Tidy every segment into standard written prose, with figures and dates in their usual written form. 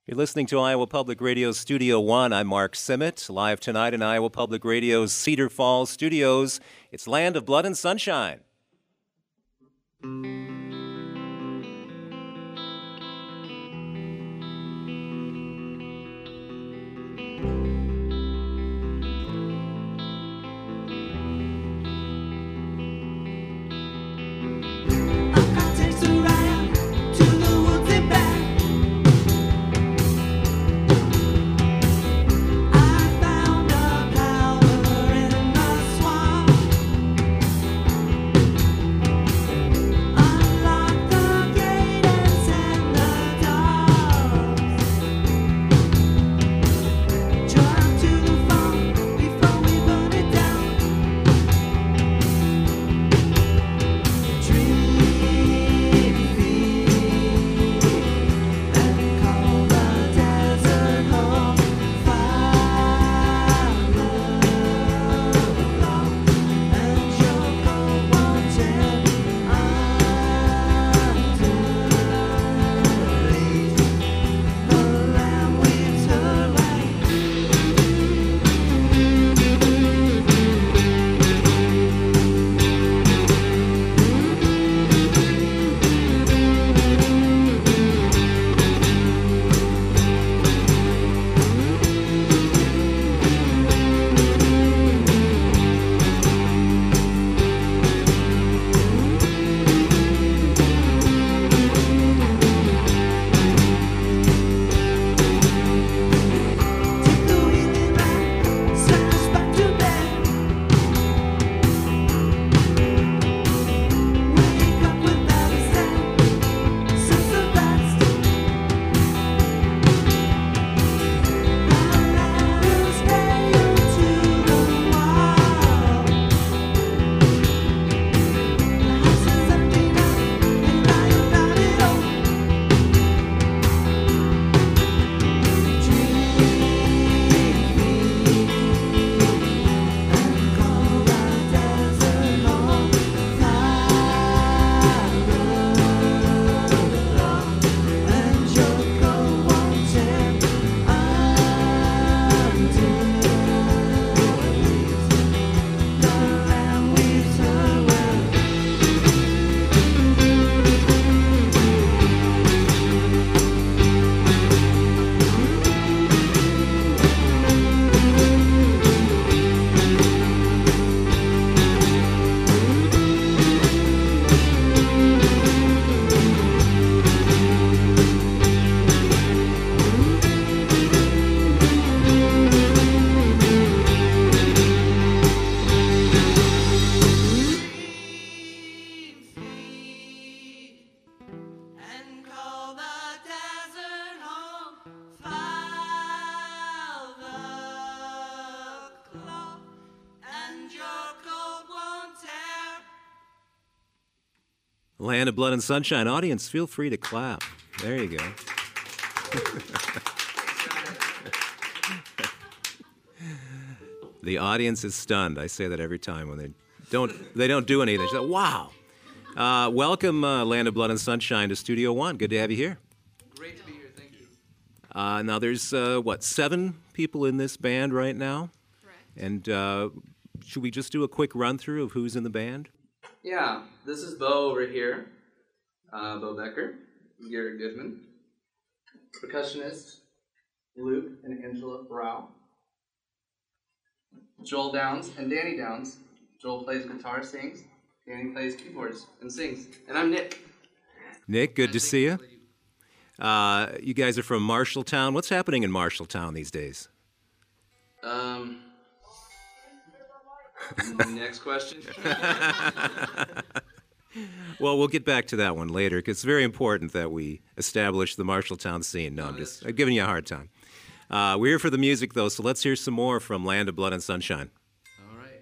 You're listening to Iowa Public Radio Studio One. I'm Mark Simmet, live tonight in Iowa Public Radio's Cedar Falls studios. It's Land of Blood and Sunshine. Land of Blood and Sunshine. Audience, feel free to clap. There you go. The audience is stunned. I say that every time when they don't do anything. They say, wow. Welcome, Land of Blood and Sunshine, to Studio One. Good to have you here. Great to be here. Thank you. Now, there's, 7 people in this band right now? Correct. And should we just do a quick run-through of who's in the band? Yeah, this is Bo over here. Bo Becker, Garrett Goodman. Percussionist, Luke and Angela Rao. Joel Downs and Danny Downs. Joel plays guitar, sings. Danny plays keyboards and sings. And I'm Nick. Nick, good to see you. You guys are from Marshalltown. What's happening in Marshalltown these days? Next question. Well, we'll get back to that one later, because it's very important that we establish the Marshalltown scene. No, I'm giving you a hard time. We're here for the music, though, so let's hear some more from Land of Blood and Sunshine. All right.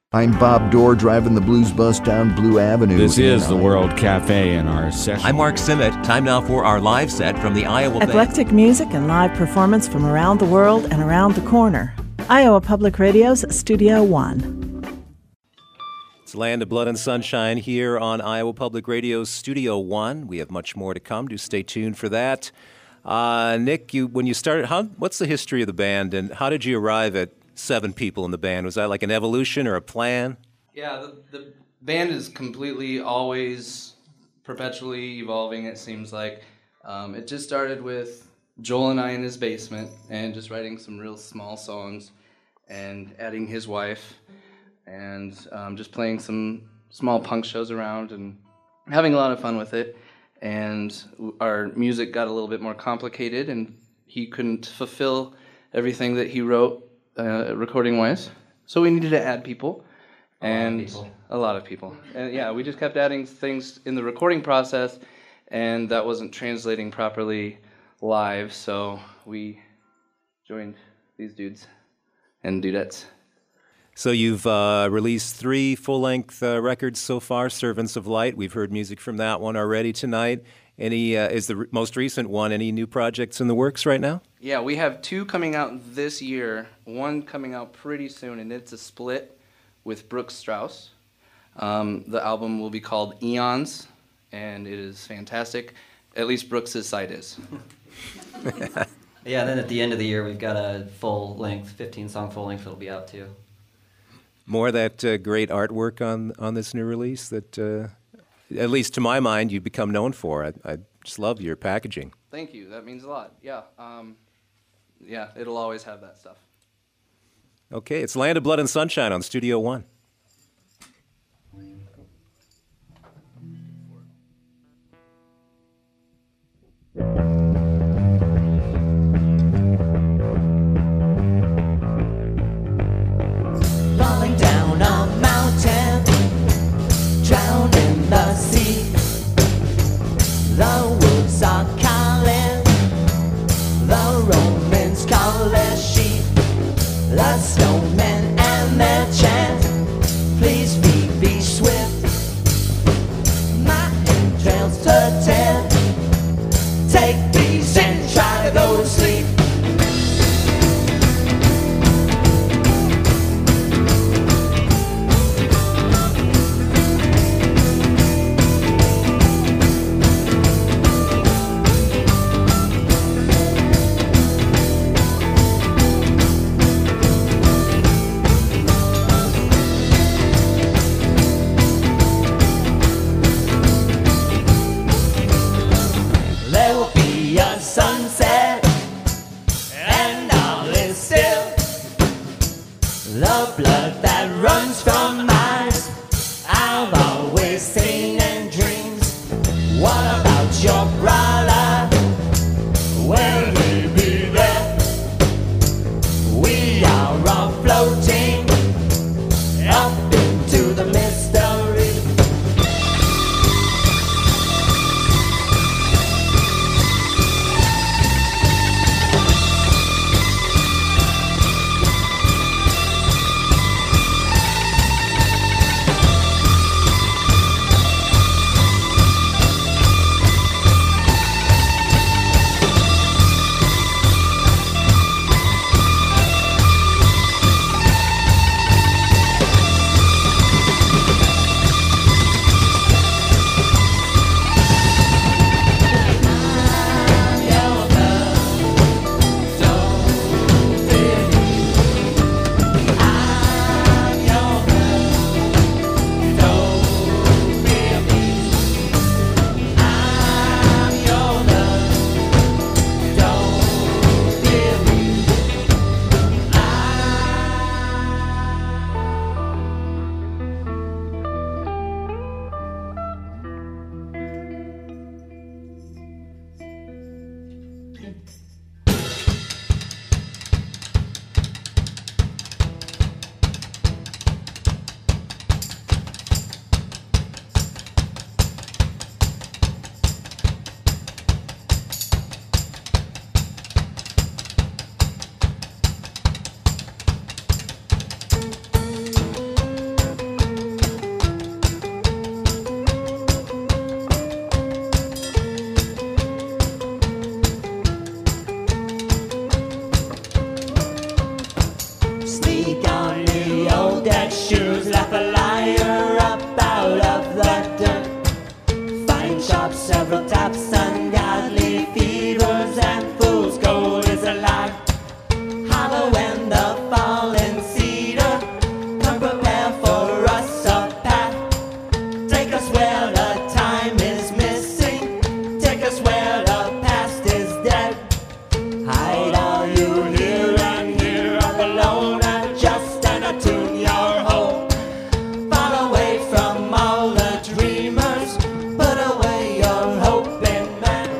I'm Bob Dorr, driving the blues bus down Blue Avenue. This is the World Cafe in our session. I'm Mark Simmet. Time now for our live set from the Iowa Band. Eclectic music and live performance from around the world and around the corner. Iowa Public Radio's Studio One. It's Land of Blood and Sunshine here on Iowa Public Radio's Studio One. We have much more to come. Do stay tuned for that. Nick, when you started, what's the history of the band, and how did you arrive at 7 people in the band? Was that like an evolution or a plan? Yeah, the band is completely always perpetually evolving, it seems like. It just started with Joel and I in his basement and just writing some real small songs and adding his wife and just playing some small punk shows around and having a lot of fun with it. And our music got a little bit more complicated, and he couldn't fulfill everything that he wrote recording-wise, so we needed to add people, a lot of people. And yeah, we just kept adding things in the recording process, and that wasn't translating properly live, so we joined these dudes and dudettes. So you've released 3 full-length records so far, Servants of Light. We've heard music from that one already tonight. Is the most recent one, any new projects in the works right now? Yeah, we have 2 coming out this year, 1 coming out pretty soon, and it's a split with Brooks Strauss. The album will be called Eons, and it is fantastic. At least Brooks' side is. Yeah, and then at the end of the year, we've got a full-length, 15-song full-length that'll be out, too. More of that great artwork on this new release that, at least to my mind, you've become known for. I just love your packaging. Thank you. That means a lot. Yeah. Yeah, it'll always have that stuff. Okay, it's Land of Blood and Sunshine on Studio One. Falling down a mountain, drowned in the sea. The woods are calling, the Romans call their sheep. The snowmen and their chant, please be swift. My entrails to tear, take these and try to go to sleep. There will be a sunset, and all is still. The blood that runs from eyes I've always seen in dreams. What about your brother? Will he be there? We are all floating up into the mystery. taps, ungodly fevers, and fool's gold is a lie. Hollow and the fallen cedar, come prepare for us a path. Take us where the time is missing, take us where the past is dead. Hide all you hear and hear up alone, adjust and attune your hope. Fall away from all the dreamers, put away your hope in man.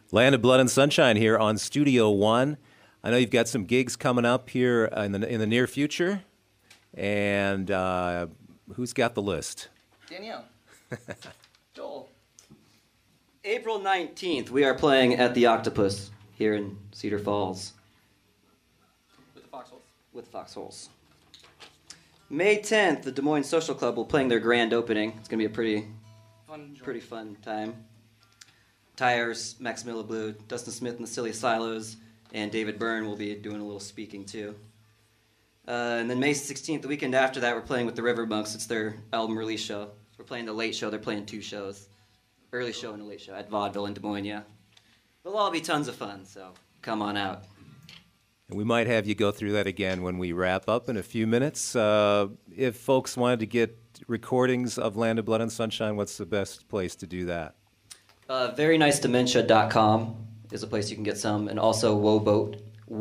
Land of Blood and Sunshine here on Studio One. I know you've got some gigs coming up here in the near future. And who's got the list? Danielle. Joel. April 19th, we are playing at the Octopus here in Cedar Falls. With the Foxholes. With Foxholes. May 10th, the Des Moines Social Club will be playing their grand opening. It's going to be a pretty fun time. Tires, Max Miller Blue, Dustin Smith and the Silly Silos, and David Byrne will be doing a little speaking too. And then May 16th, the weekend after that, we're playing with the River Monks. It's their album release show. We're playing the late show. They're playing 2 shows. Early show and a late show at Vaudeville in Des Moines, yeah. It'll all be tons of fun, so come on out. And we might have you go through that again when we wrap up in a few minutes. If folks wanted to get recordings of Land of Blood and Sunshine, what's the best place to do that? VeryNiceDementia.com is a place you can get some, and also Woboat,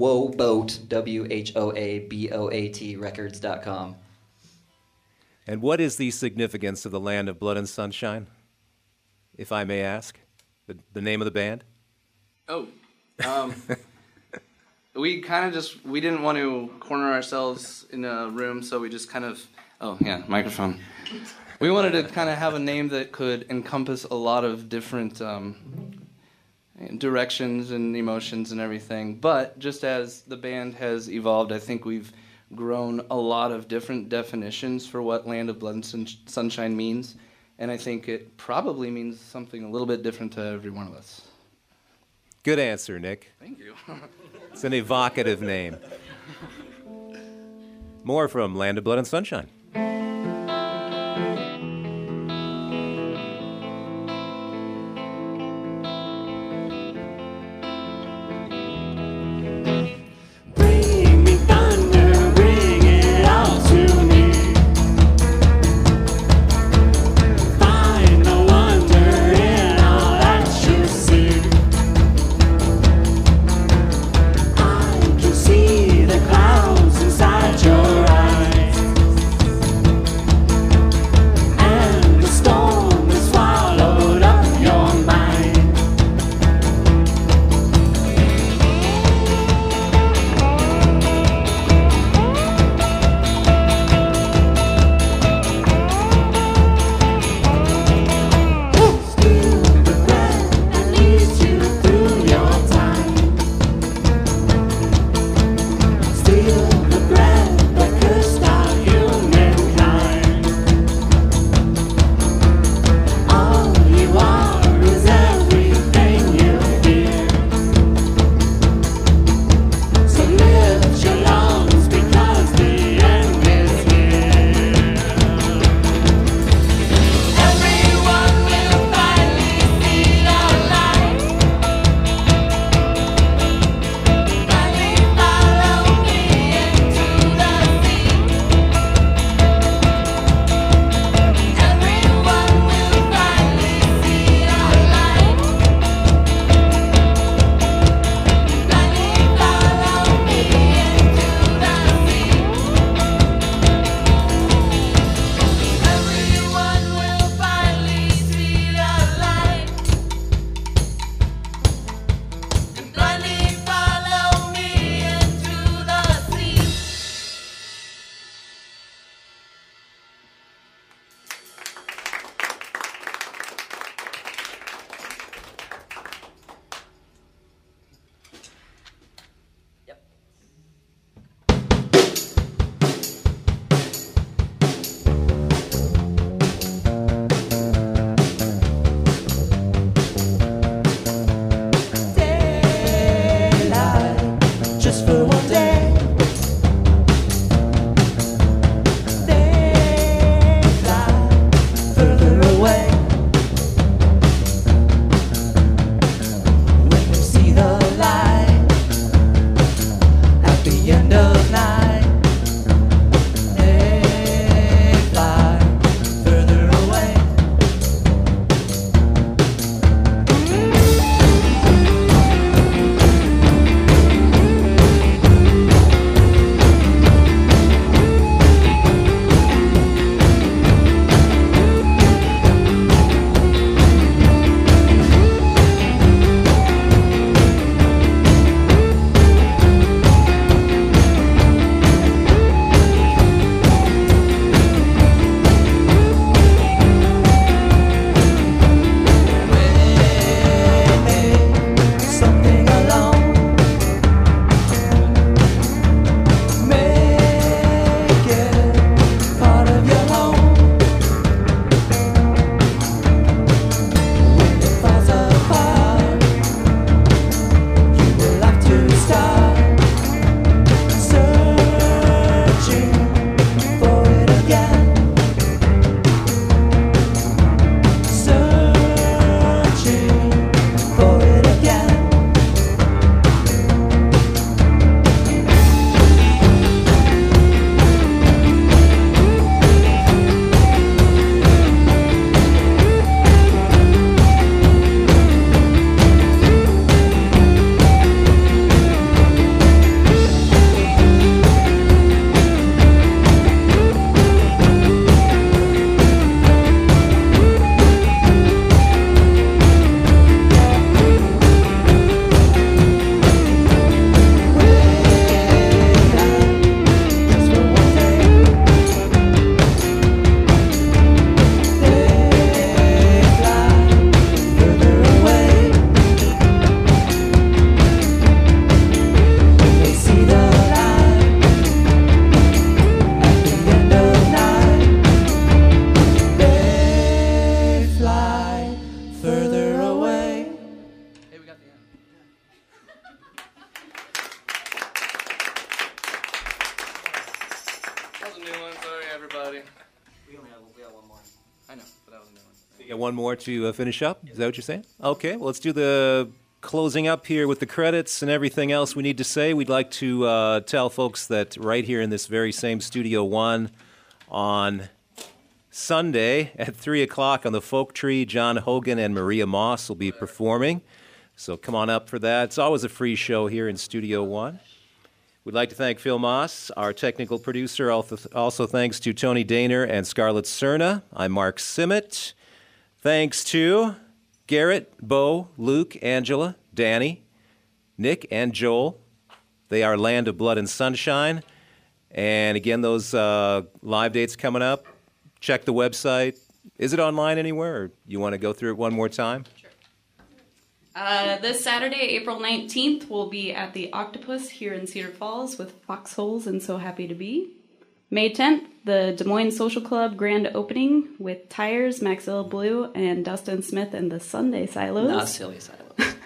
WHOABOAT records.com. And what is the significance of the Land of Blood and Sunshine, if I may ask? The name of the band? We didn't want to corner ourselves in a room, so we just kind of, microphone. We wanted to kind of have a name that could encompass a lot of different directions and emotions and everything. But just as the band has evolved, I think we've grown a lot of different definitions for what Land of Blood and Sunshine means. And I think it probably means something a little bit different to every one of us. Good answer, Nick. Thank you. It's an evocative name. More from Land of Blood and Sunshine. See the clouds inside your eyes. You got one more to finish up? Is that what you're saying? Okay, well, let's do the closing up here with the credits and everything else we need to say. We'd like to tell folks that right here in this very same Studio One on Sunday at 3 o'clock on the Folk Tree, John Hogan and Maria Moss will be performing. So come on up for that. It's always a free show here in Studio One. We'd like to thank Phil Moss, our technical producer. Also thanks to Tony Daner and Scarlett Cerna. I'm Mark Simmet. Thanks to Garrett, Bo, Luke, Angela, Danny, Nick, and Joel. They are Land of Blood and Sunshine. And again, those live dates coming up. Check the website. Is it online anywhere, or you want to go through it one more time? This Saturday, April 19th, we'll be at the Octopus here in Cedar Falls with Foxholes and So Happy to Be. May 10th, the Des Moines Social Club grand opening with Tires, Maxilla Blue, and Dustin Smith and the Sunday Silos. Not Silly Silos.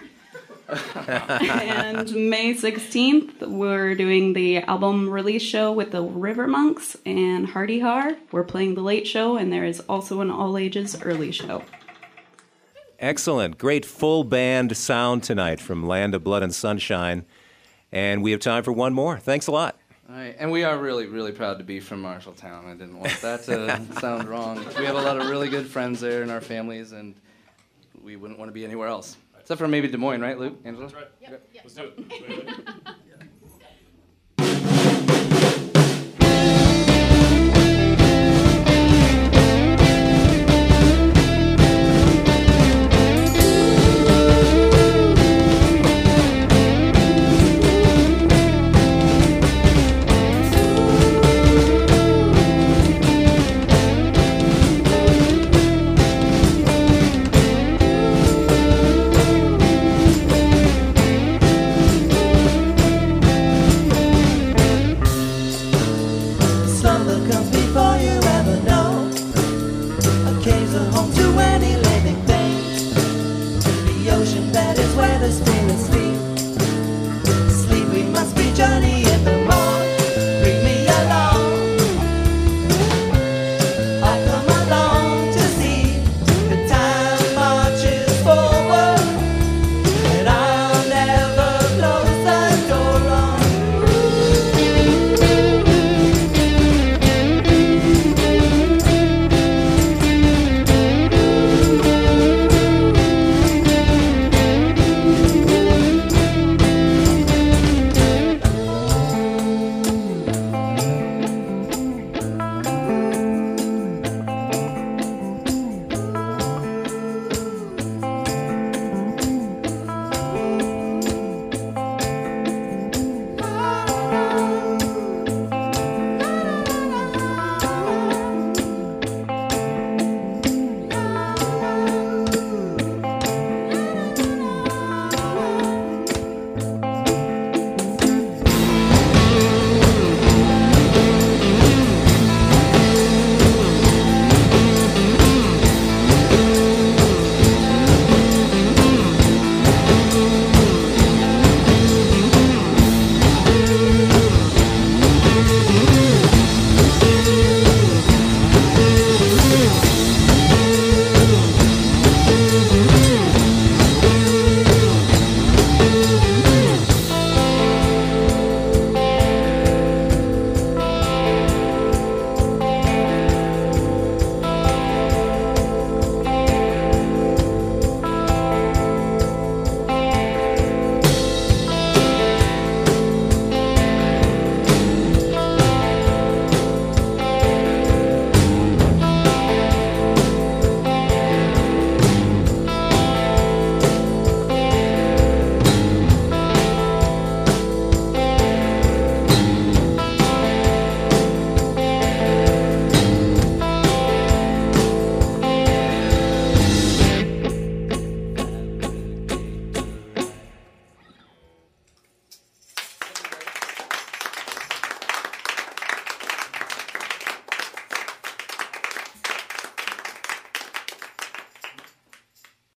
And May 16th, we're doing the album release show with the River Monks and Hardy Har. We're playing the late show, and there is also an all-ages early show. Excellent. Great full band sound tonight from Land of Blood and Sunshine. And we have time for one more. Thanks a lot. All right, and we are really, really proud to be from Marshalltown. I didn't want that to sound wrong. We have a lot of really good friends there in our families, and we wouldn't want to be anywhere else. Except for maybe Des Moines, right, Luke? Angela? That's right. Yep. Let's do it.